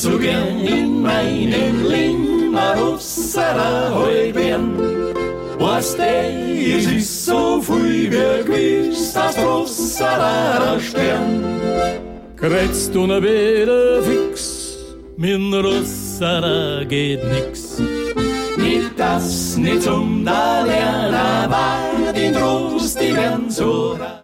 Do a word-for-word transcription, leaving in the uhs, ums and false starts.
so gern in meinen Limmerusser heut werden. Was der ist, ist so viel wie gewiss, das grosser Stern. Kretzt du ne Bede fix, min Russer geht nix. Nicht das, nicht zum da lernen, war den Trost, die werden so